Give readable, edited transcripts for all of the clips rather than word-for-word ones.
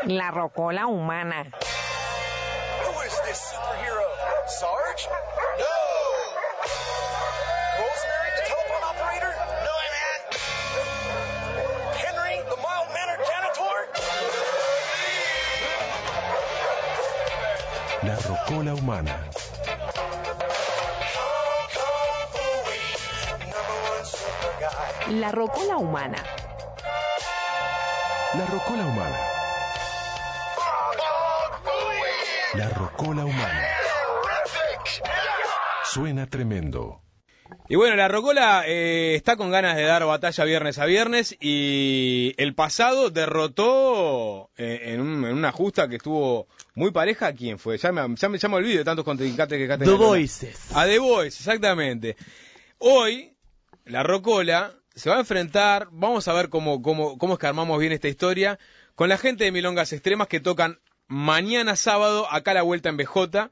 La rocola humana. Who is this superhero? Sarge? No! Rosemary, the telephone operator? No, man. Henry, the mild-mannered janitor? La rocola humana. La rocola humana. La rocola humana. La rocola humana. Suena tremendo. Y bueno, la rocola está con ganas de dar batalla viernes a viernes y el pasado derrotó en una justa que estuvo muy pareja. ¿A quién fue? Ya me olvido de tantos contrincantes que The Voices. A The Voices, exactamente. Hoy, la rocola se va a enfrentar, vamos a ver cómo es que armamos bien esta historia, con la gente de Milongas Extremas que tocan mañana sábado, acá a la vuelta en BJ.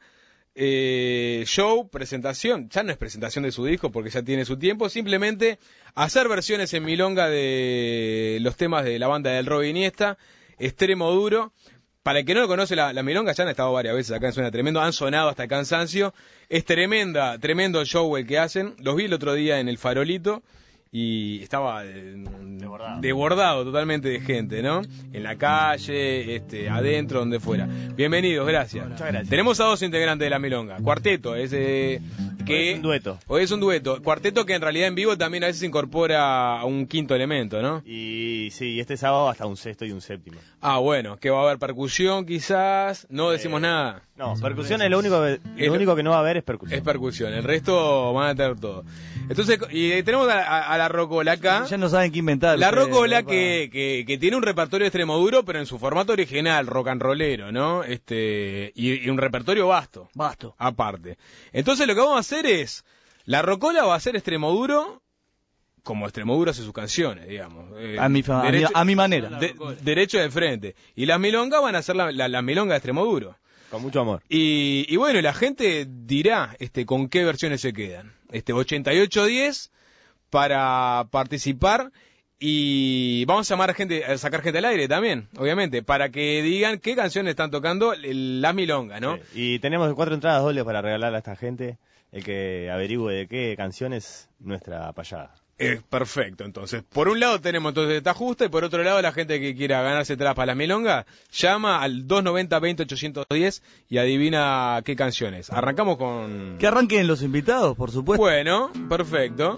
Show, presentación, ya no es presentación de su disco porque ya tiene su tiempo, simplemente hacer versiones en milonga de los temas de la banda del Rob Iniesta, Extremo Duro. Para el que no lo conoce, la milonga ya han estado varias veces acá en Suena Tremendo, han sonado hasta el cansancio, es tremendo show el que hacen, los vi el otro día en el Farolito y estaba desbordado totalmente de gente, ¿no? En la calle, adentro, donde fuera. Bienvenidos, gracias. Muchas gracias. Tenemos a dos integrantes de la milonga. Cuarteto, Hoy es un dueto. Hoy es un dueto. Cuarteto que en realidad en vivo también a veces incorpora a un quinto elemento, ¿no? Y sí, este sábado hasta un sexto y un séptimo. Ah, bueno, que va a haber percusión quizás, no decimos nada. No, percusión es lo único que no va a haber es percusión. Es percusión, el resto van a tener todo. Entonces, y tenemos a la rocola acá. Ya no saben qué inventar. La rocola que tiene un repertorio extremo duro, pero en su formato original, rock and rollero, ¿no? Y un repertorio vasto. Aparte. Entonces lo que vamos a hacer es, la rocola va a ser extremo duro, como extremo duro hace sus canciones, digamos. A mi manera. Derecho de frente. Y las milongas van a ser la milonga de extremo duro. Con mucho amor. Y bueno, la gente dirá con qué versiones se quedan. 8810 para participar y vamos a llamar a sacar gente al aire también, obviamente, para que digan qué canciones están tocando las milongas, ¿no? Sí. Y tenemos 4 entradas dobles para regalar a esta gente, el que averigüe de qué canción es nuestra payada. Perfecto, entonces, por un lado tenemos entonces esta justa y por otro lado la gente que quiera ganarse entradas para la milonga, llama al 290-20-810 y adivina qué canciones. Arrancamos con... Que arranquen los invitados, por supuesto. Bueno, perfecto.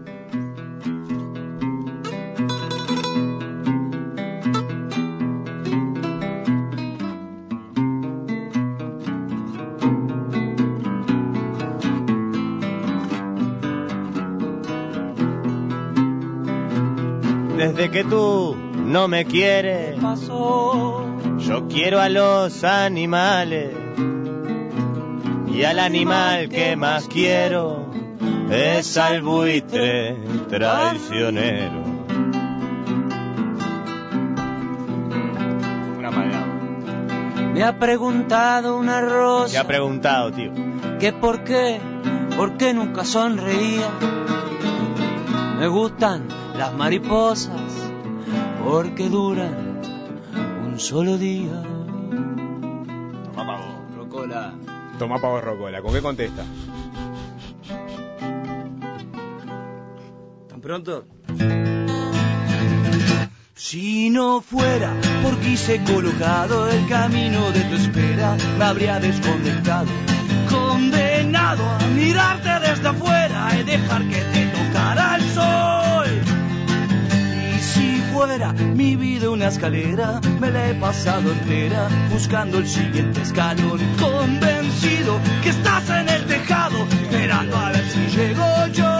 Desde que tú no me quieres, yo quiero a los animales. Y al animal que más quiero es al buitre traicionero. Una palabra. Me ha preguntado una rosa. Me ha preguntado, tío. Que por qué nunca sonreía. Me gustan las mariposas porque duran un solo día. Toma pavo, rocola. Toma pavo, rocola. ¿Con qué contesta? ¿Tan pronto? Si no fuera porque hice colocado el camino de tu espera, me habría desconectado, condenado a mirarte desde afuera y dejar que te tocara el sol. Y si fuera mi vida una escalera, me la he pasado entera buscando el siguiente escalón, convencido que estás en el tejado, esperando a ver si llego yo.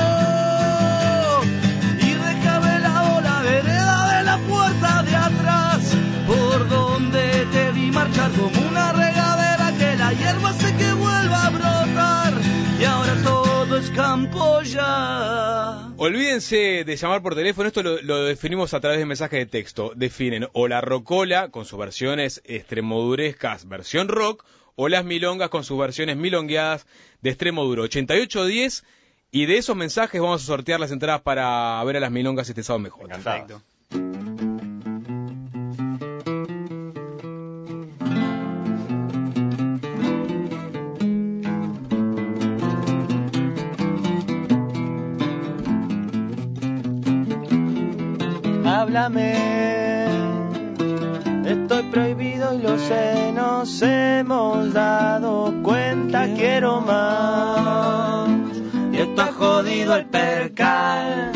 Y déjame la vereda de la puerta de atrás, por donde te vi marchar como una regadera, que la hierba sé que vuelva a brotar y ahora todo es campo ya. Olvídense de llamar por teléfono, esto lo definimos a través de mensajes de texto. Definen o la rocola con sus versiones extremodurescas, versión rock, o las milongas con sus versiones milongueadas de extremo duro. 8810, y de esos mensajes vamos a sortear las entradas para ver a las milongas este sábado mejor. Perfecto. háblame. Estoy prohibido y lo sé, nos hemos dado cuenta, quiero más. Y está jodido el percal.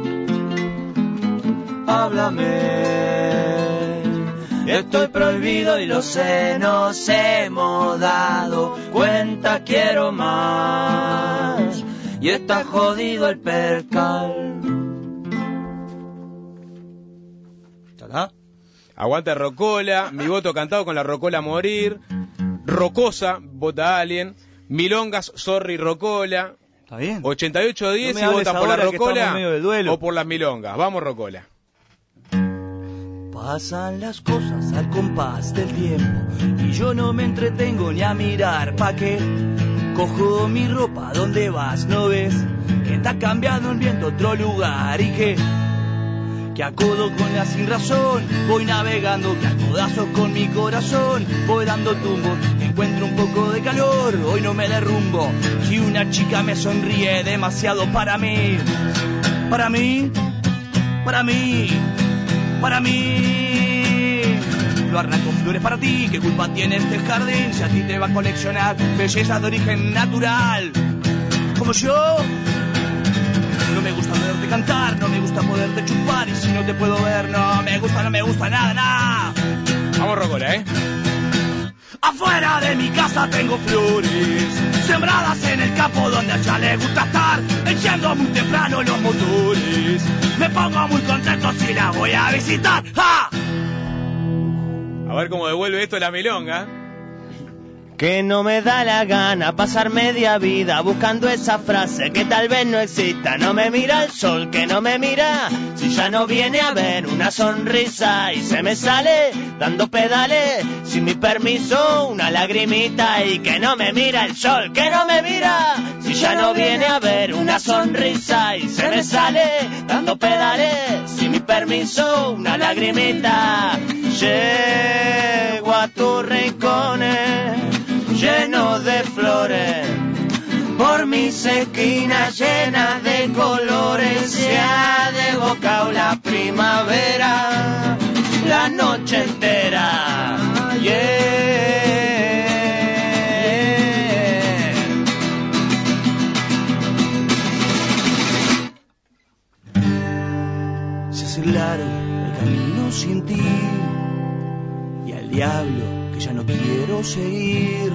Háblame. Estoy prohibido y lo sé, nos hemos dado cuenta, quiero más. Y está jodido el percal. ¿Estará? Aguanta Rocola, mi voto cantado con la Rocola a morir. Rocosa, vota Alien. Milongas, sorry Rocola. Está bien. 88-10 No y votan por la Rocola en medio del duelo. o por las Milongas. Vamos Rocola. Pasan las cosas al compás del tiempo y yo no me entretengo ni a mirar pa' qué. Cojo mi ropa, ¿dónde vas? ¿No ves? Que está cambiando el viento a otro lugar y que acodo con la sin razón, voy navegando, que a codazos con mi corazón, voy dando tumbos, encuentro un poco de calor, hoy no me derrumbo, si una chica me sonríe demasiado para mí, para mí, para mí, para mí. Lo arranco flores para ti, ¿qué culpa tiene este jardín? Si a ti te va a coleccionar belleza de origen natural, como yo. No me gusta poderte cantar, no me gusta poderte chupar, y si no te puedo ver, no me gusta nada, nada. Vamos Rocola, Afuera de mi casa tengo flores, sembradas en el campo donde a ella le gusta estar, enciendo muy temprano los motores, me pongo muy contento si la voy a visitar. ¡Ja! A ver cómo devuelve esto la Milonga. Que no me da la gana pasar media vida buscando esa frase que tal vez no exista. No me mira el sol, que no me mira, si ya no viene a ver una sonrisa y se me sale dando pedales sin mi permiso una lagrimita. Y que no me mira el sol, que no me mira, si ya no viene a ver una sonrisa y se me sale dando pedales sin mi permiso una lagrimita. Llego a tus rincones lleno de flores, por mis esquinas llenas de colores, se ha desbocado la primavera, la noche entera, yeah. Se hace largo el camino sin ti, y al diablo que ya no quiero seguir.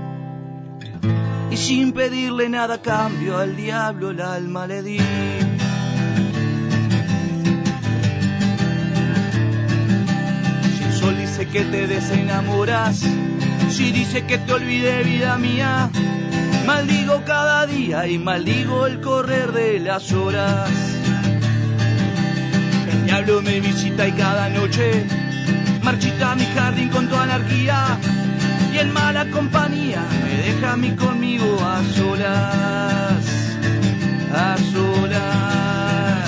Y sin pedirle nada a cambio al diablo el alma le di. Si el sol dice que te desenamoras, si dice que te olvide vida mía, maldigo cada día y maldigo el correr de las horas. El diablo me visita y cada noche marchita mi jardín con tu anarquía, y en mala compañía me deja a mí conmigo a solas, a solas.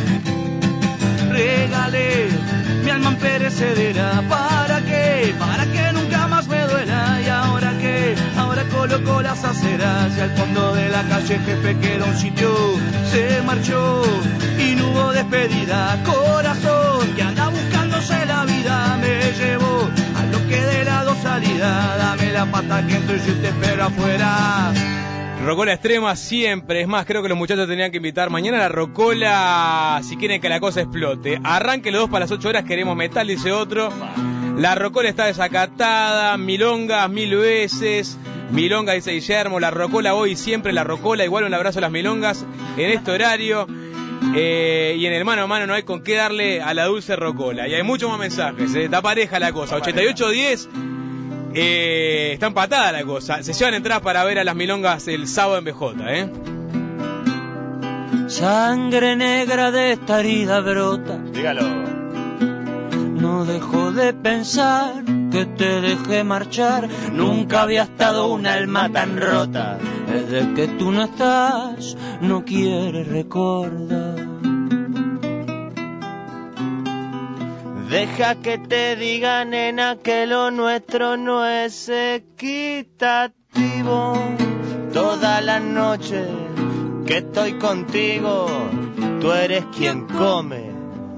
Regalé mi alma perecedera, ¿para qué? Para que nunca más me duela. Y ahora qué, ahora coloco las aceras y al fondo de la calle jefe queda un sitio, se marchó y no hubo despedida. Corazón que anda buscándose la vida, me llevó a lo que de lado salida, dame la pata que entro y yo te espero afuera. Rocola extrema siempre, es más, creo que los muchachos tenían que invitar mañana a la Rocola si quieren que la cosa explote. Arranque los 2 para las 8 horas, queremos metal, dice otro. La Rocola está desacatada, Milongas 1000 veces. Milonga, dice Guillermo, la Rocola hoy siempre, la Rocola, igual un abrazo a las Milongas en este horario. Y en el mano a mano no hay con qué darle a la dulce Rocola. Y hay muchos más mensajes, está pareja la cosa. 88-10, está empatada la cosa. Se llevan entradas para ver a las Milongas el sábado en BJ, Sangre negra de esta herida brota. Dígalo. No dejo de pensar que te dejé marchar. Nunca había estado un alma tan rota. Desde que tú no estás, no quieres recordar. Deja que te diga, nena, que lo nuestro no es equitativo. Toda la noche que estoy contigo, tú eres quien come